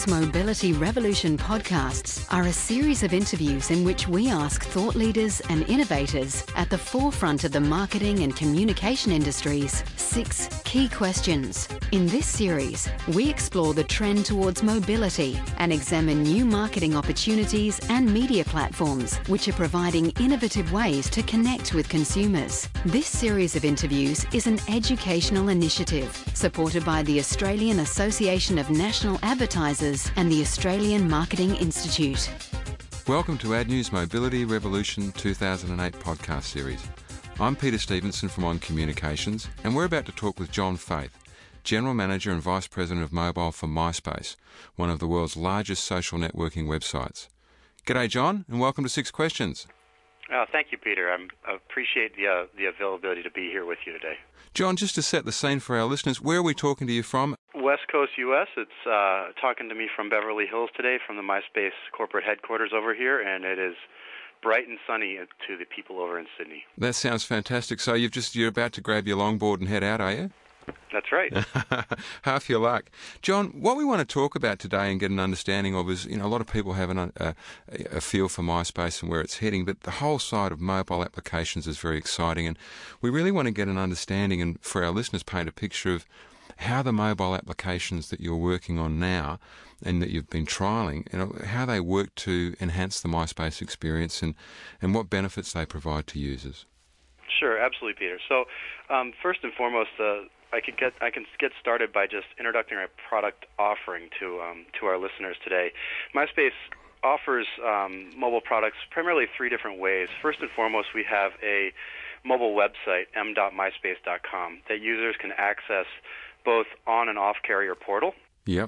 News Mobility Revolution podcasts are a series of interviews in which we ask thought leaders and innovators at the forefront of the marketing and communication industries 6 key questions. In this series, we explore the trend towards mobility and examine new marketing opportunities and media platforms which are providing innovative ways to connect with consumers. This series of interviews is an educational initiative supported by the Australian Association of National Advertisers and the Australian Marketing Institute. Welcome to Ad News Mobility Revolution 2008 podcast series. I'm Peter Stevenson from On Communications, and we're about to talk with John Faith, General Manager and Vice President of Mobile for MySpace, one of the world's largest social networking websites. G'day, John, and welcome to 6 Questions. Thank you, Peter. I appreciate the availability to be here with you today. John, just to set the scene for our listeners, where are we talking to you from? West Coast, U.S. It's talking to me from Beverly Hills today, from the MySpace corporate headquarters over here, and it is bright and sunny to the people over in Sydney. That sounds fantastic. So you're about to grab your longboard and head out, are you? That's right. Half your luck. John, what we want to talk about today and get an understanding of is, a lot of people have a feel for MySpace and where it's heading, but the whole side of mobile applications is very exciting, and we really want to get an understanding and for our listeners paint a picture of how the mobile applications that you're working on now and that you've been trialling, how they work to enhance the MySpace experience and what benefits they provide to users. Sure, absolutely, Peter. So first and foremost, I can get started by just introducing our product offering to our listeners today. MySpace offers mobile products primarily 3 different ways. First and foremost, we have a mobile website, m.myspace.com, that users can access both on and off carrier portal. Yep.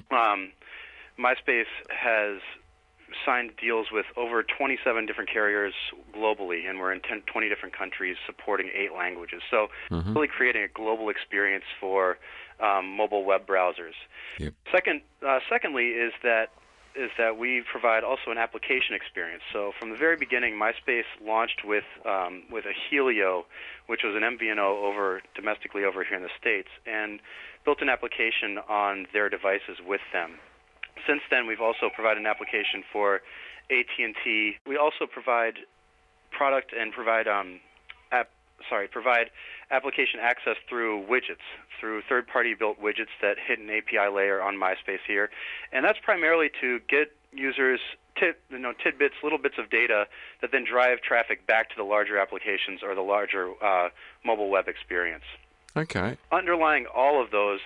MySpace has signed deals with over 27 different carriers globally, and we're in 20 different countries supporting 8 languages. So really creating a global experience for mobile web browsers. Yep. Secondly is that we provide also an application experience. So from the very beginning, MySpace launched with a Helio, which was an MVNO domestically over here in the States, and built an application on their devices with them. Since then, we've also provided an application for AT&T. We also provide provide application access through widgets, through third-party built widgets that hit an API layer on MySpace here, and that's primarily to get users tidbits, little bits of data that then drive traffic back to the larger applications or the larger mobile web experience. Okay. Underlying all of those,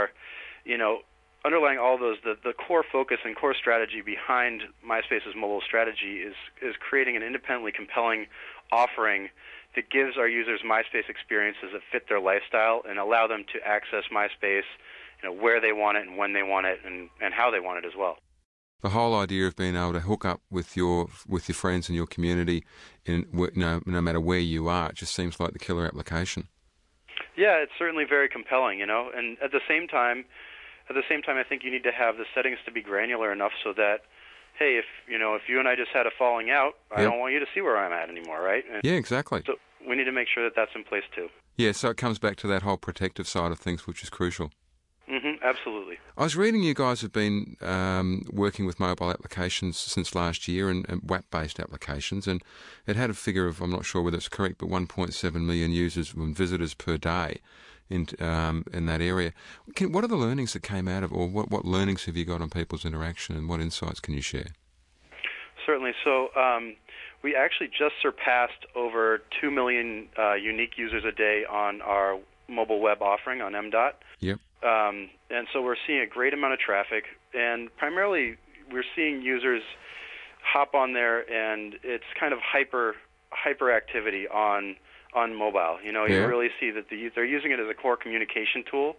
the core focus and core strategy behind MySpace's mobile strategy is creating an independently compelling offering that gives our users MySpace experiences that fit their lifestyle and allow them to access MySpace, where they want it and when they want it and how they want it as well. The whole idea of being able to hook up with your friends and your community, no matter where you are, it just seems like the killer application. Yeah, it's certainly very compelling, and at the same time, I think you need to have the settings to be granular enough so that, hey, if you and I just had a falling out, I don't want you to see where I'm at anymore, right? And yeah, exactly. So we need to make sure that that's in place too. Yeah, so it comes back to that whole protective side of things, which is crucial. Absolutely. I was reading you guys have been working with mobile applications since last year and WAP-based applications, and it had a figure of, I'm not sure whether it's correct, but 1.7 million users and visitors per day in that area. What are the learnings that came out of, or what learnings have you got on people's interaction, and what insights can you share? Certainly. So we actually just surpassed over 2 million unique users a day on our mobile web offering on MDOT. Yep. And so we're seeing a great amount of traffic, and primarily we're seeing users hop on there, and it's kind of hyper activity on mobile. You really see that they're using it as a core communication tool.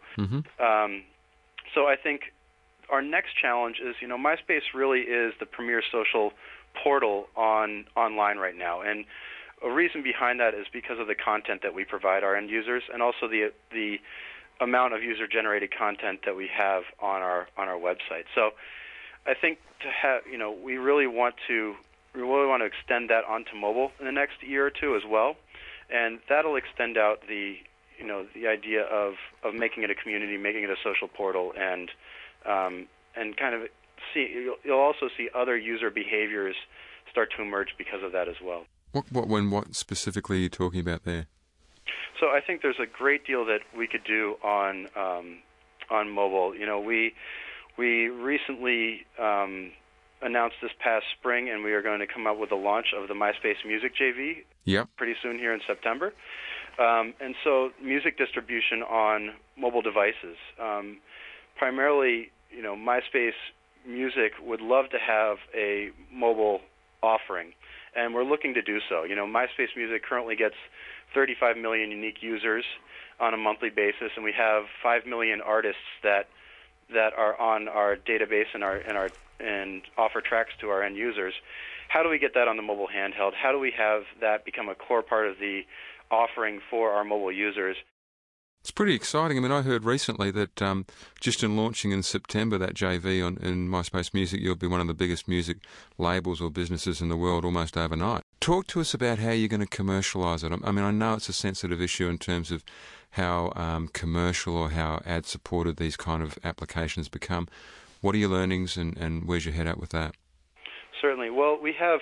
So I think our next challenge is, MySpace really is the premier social portal online right now, and a reason behind that is because of the content that we provide our end users, and also the amount of user-generated content that we have on our website. So I think we really want to extend that onto mobile in the next year or two as well, and that'll extend out the idea of making it a community, making it a social portal, and kind of you'll also see other user behaviors start to emerge because of that as well. What specifically are you talking about there? So I think there's a great deal that we could do on mobile. You know, we recently announced this past spring, and we are going to come out with the launch of the MySpace Music JV. Yep. Pretty soon here in September. And so music distribution on mobile devices. Primarily, you know, MySpace Music would love to have a mobile offering, and we're looking to do so. You know, MySpace Music currently gets 35 million unique users on a monthly basis, and we have 5 million artists that are on our database and offer tracks to our end users. How do we get that on the mobile handheld? How do we have that become a core part of the offering for our mobile users? It's pretty exciting. I mean, I heard recently that just in launching in September that JV in MySpace Music, you'll be one of the biggest music labels or businesses in the world almost overnight. Talk to us about how you're going to commercialise it. I mean, I know it's a sensitive issue in terms of how commercial or how ad-supported these kind of applications become. What are your learnings and where's your head at with that? Certainly. Well, we have,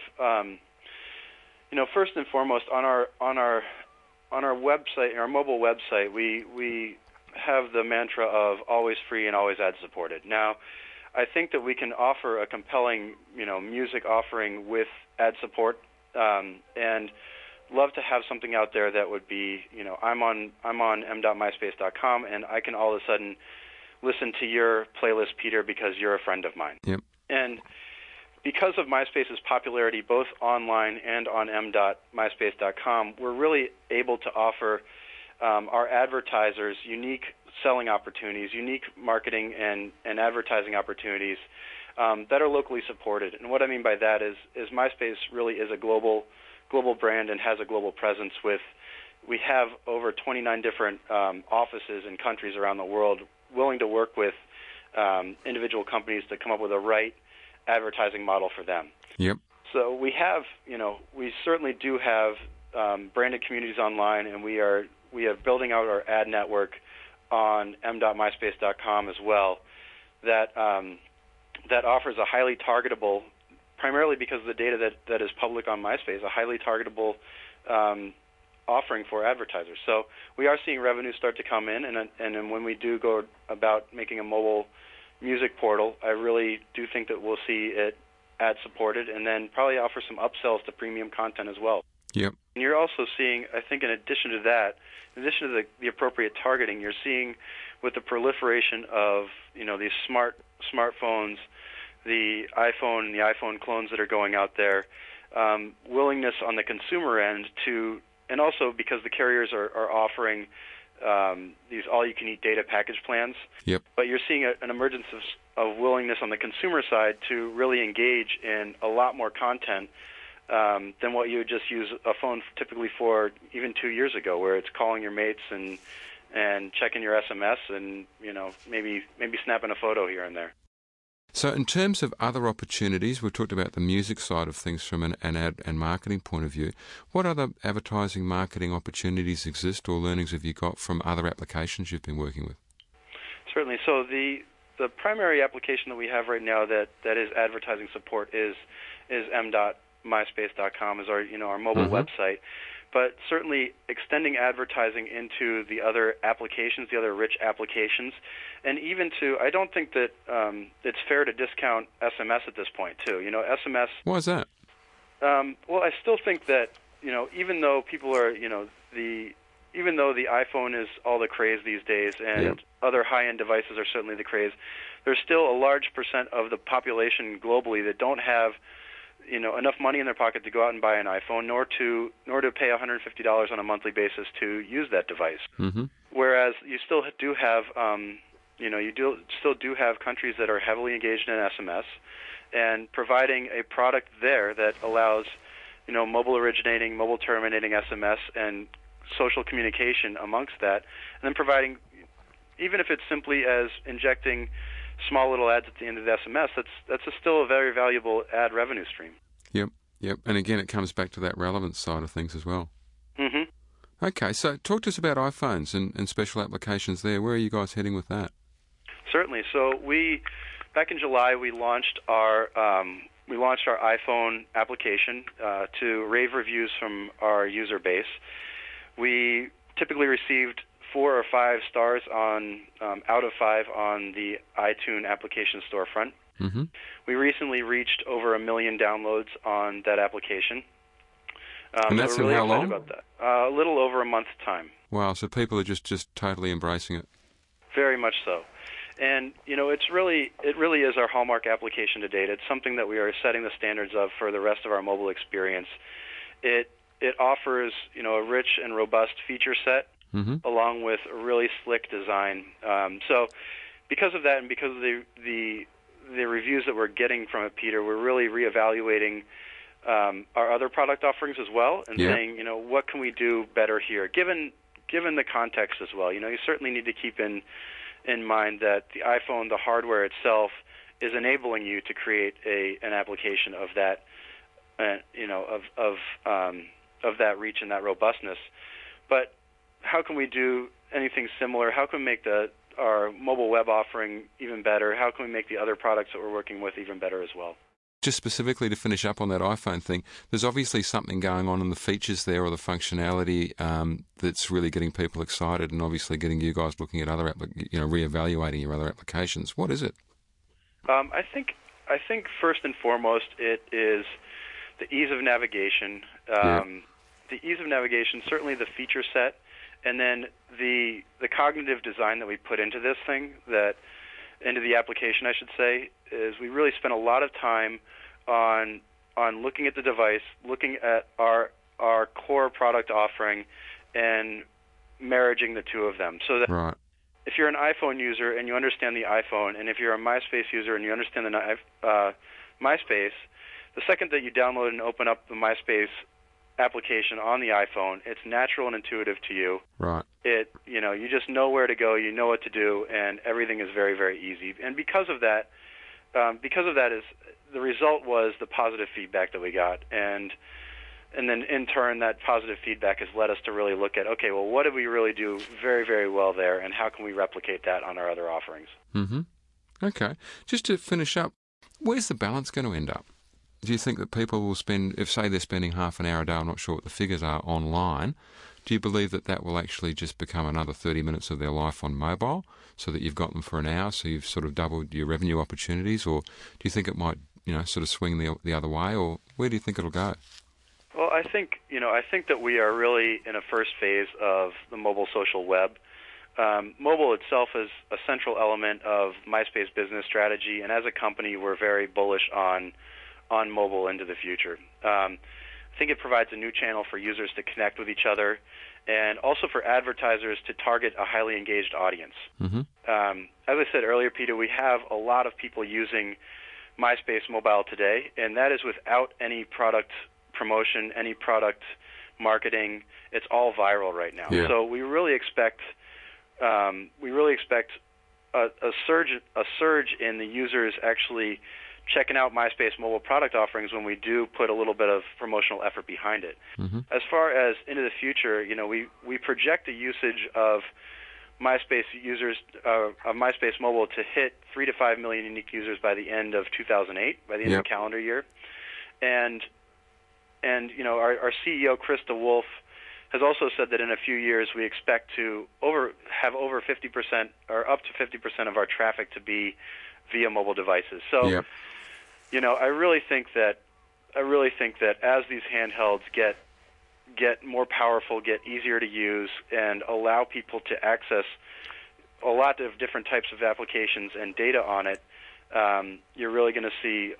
first and foremost, on our website, our mobile website, we have the mantra of always free and always ad-supported. Now, I think that we can offer a compelling, music offering with ad support, and love to have something out there that would be, I'm on m.myspace.com, and I can all of a sudden listen to your playlist, Peter, because you're a friend of mine. Yep. And because of MySpace's popularity both online and on m.myspace.com, we're really able to offer our advertisers unique selling opportunities, unique marketing and advertising opportunities that are locally supported. And what I mean by that is MySpace really is a global brand and has a global presence. We have over 29 different offices in countries around the world willing to work with individual companies to come up with the right advertising model for them. Yep. So we have, we certainly do have branded communities online, and we are building out our ad network on m.myspace.com as well. That offers a highly targetable, primarily because of the data that is public on MySpace, a highly targetable offering for advertisers. So we are seeing revenue start to come in, and when we do go about making a mobile music portal, I really do think that we'll see it ad-supported and then probably offer some upsells to premium content as well. Yep. And you're also seeing, I think in addition to that, in addition to the appropriate targeting, you're seeing with the proliferation of, these smartphones, the iPhone and the iPhone clones that are going out there, willingness on the consumer end to, and also because the carriers are offering these all-you-can-eat data package plans. Yep. But you're seeing an emergence of willingness on the consumer side to really engage in a lot more content than what you would just use a phone typically for even 2 years ago, where it's calling your mates and checking your SMS and maybe snapping a photo here and there. So in terms of other opportunities, we've talked about the music side of things from an ad and marketing point of view. What other advertising marketing opportunities exist or learnings have you got from other applications you've been working with? Certainly. So the primary application that we have right now that is advertising support is m.myspace.com, is our mobile website. But certainly extending advertising into the other applications, the other rich applications, and even to, I don't think that it's fair to discount SMS at this point, too. SMS... Why is that? Well, I still think that, even though people are, even though the iPhone is all the craze these days and other high-end devices are certainly the craze, there's still a large percent of the population globally that don't have enough money in their pocket to go out and buy an iPhone, nor to pay $150 on a monthly basis to use that device. Mm-hmm. Whereas you still do have, still do have countries that are heavily engaged in SMS, and providing a product there that allows, mobile originating, mobile terminating SMS and social communication amongst that, and then providing, even if it's simply as injecting small little ads at the end of the SMS, that's still a very valuable ad revenue stream. Yep. And again, it comes back to that relevance side of things as well. Mm-hmm. Okay, so talk to us about iPhones and special applications there. Where are you guys heading with that? Certainly. So we back in July, we launched our iPhone application to rave reviews from our user base. We typically received 4 or 5 stars on out of 5 on the iTunes application storefront. Mm-hmm. We recently reached over 1 million downloads on that application. And that's so we're really in how long? About that. A little over a month's time. Wow, so people are just totally embracing it. Very much so. And, it really is our hallmark application to date. It's something that we are setting the standards of for the rest of our mobile experience. It offers, a rich and robust feature set, mm-hmm. along with a really slick design. So because of that and because of the reviews that we're getting from it, Peter, we're really reevaluating our other product offerings as well and saying, what can we do better here, given the context as well. You certainly need to keep in mind that the iPhone, the hardware itself, is enabling you to create an application of that, of that reach and that robustness. But how can we do anything similar? How can we make our mobile web offering even better? How can we make the other products that we're working with even better as well? Just specifically to finish up on that iPhone thing, there's obviously something going on in the features there or the functionality that's really getting people excited and obviously getting you guys looking at other, reevaluating your other applications. What is it? I think first and foremost it is the ease of navigation. The ease of navigation, certainly the feature set, and then the cognitive design that we put into this thing, into the application, I should say, is we really spent a lot of time on looking at the device, looking at our core product offering, and marrying the two of them. So that right. If you're an iPhone user and you understand the iPhone, and if you're a MySpace user and you understand the MySpace, the second that you download and open up the MySpace application on the iPhone, it's natural and intuitive to you. Right. You just know where to go, you know what to do, and everything is very, very easy. And because of that is the result was the positive feedback that we got, and then in turn that positive feedback has led us to really look at, okay, well, what did we really do very, very well there, and how can we replicate that on our other offerings? Mm-hmm. Okay. Just to finish up, where's the balance going to end up? Do you think that people will spend, if say they're spending half an hour a day, I'm not sure what the figures are, online, do you believe that will actually just become another 30 minutes of their life on mobile so that you've got them for an hour, so you've sort of doubled your revenue opportunities? Or do you think it might, sort of swing the other way? Or where do you think it'll go? Well, I think that we are really in a first phase of the mobile social web. Mobile itself is a central element of MySpace business strategy, and as a company, we're very bullish on mobile into the future. I think it provides a new channel for users to connect with each other, and also for advertisers to target a highly engaged audience. Mm-hmm. As I said earlier, Peter, we have a lot of people using MySpace Mobile today, and that is without any product promotion, any product marketing. It's all viral right now. Yeah. So we really expect a surge in the users actually checking out MySpace mobile product offerings when we do put a little bit of promotional effort behind it. Mm-hmm. As far as into the future, we project the usage of MySpace users of MySpace mobile to hit 3 to 5 million unique users by the end of 2008, by the end of the calendar year. And our CEO Chris DeWolf has also said that in a few years we expect to have over 50% or up to 50% of our traffic to be via mobile devices. So, I really think that as these handhelds get more powerful, get easier to use, and allow people to access a lot of different types of applications and data on it, you're really going to see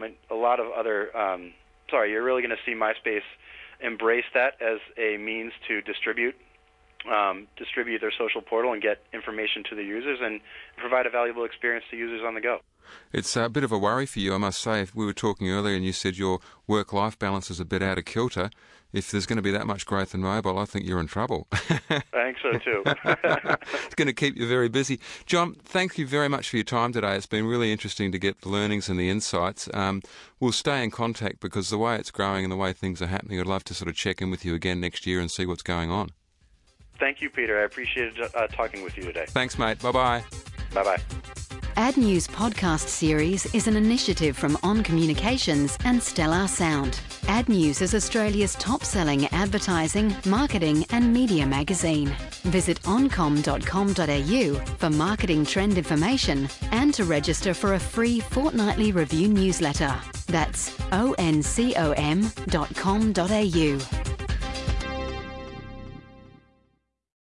you're really going to see MySpace embrace that as a means to distribute their social portal and get information to the users and provide a valuable experience to users on the go. It's a bit of a worry for you, I must say. We were talking earlier and you said your work-life balance is a bit out of kilter. If there's going to be that much growth in mobile, I think you're in trouble. I think so too. It's going to keep you very busy. John, thank you very much for your time today. It's been really interesting to get the learnings and the insights. We'll stay in contact because the way it's growing and the way things are happening, I'd love to sort of check in with you again next year and see what's going on. Thank you, Peter. I appreciated talking with you today. Thanks, mate. Bye-bye. Bye-bye. Ad News podcast series is an initiative from On Communications and Stellar Sound. Ad News is Australia's top-selling advertising, marketing and media magazine. Visit oncom.com.au for marketing trend information and to register for a free fortnightly review newsletter. That's oncom.com.au.